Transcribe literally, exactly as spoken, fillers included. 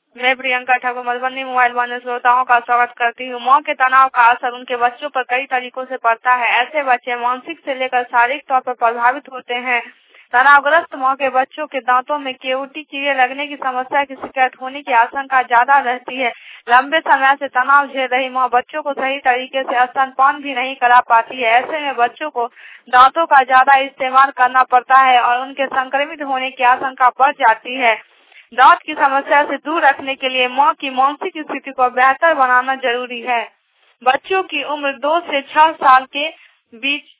मैं Priyanka Thakur Madhubani mobile one श्रोताओं का स्वागत करती हूँ। माँ के तनाव का असर उनके बच्चों पर कई तरीकों से पड़ता है। ऐसे बच्चे मानसिक से लेकर शारीरिक तौर पर प्रभावित होते हैं। तनावग्रस्त माँ के बच्चों के दांतों में केवटी कीड़े लगने की समस्या की शिकायत होने की आशंका ज्यादा रहती है। लंबे समय से तनाव झेल रही माँ बच्चों को सही तरीके से स्तनपान भी नहीं करा पाती है। ऐसे में बच्चों को दांतों का ज्यादा इस्तेमाल करना पड़ता है और उनके संक्रमित होने की आशंका बढ़ जाती है। दांत की समस्या से दूर रखने के लिए माँ की मानसिक स्थिति को बेहतर बनाना जरूरी है। बच्चों की उम्र दो से छह साल के बीच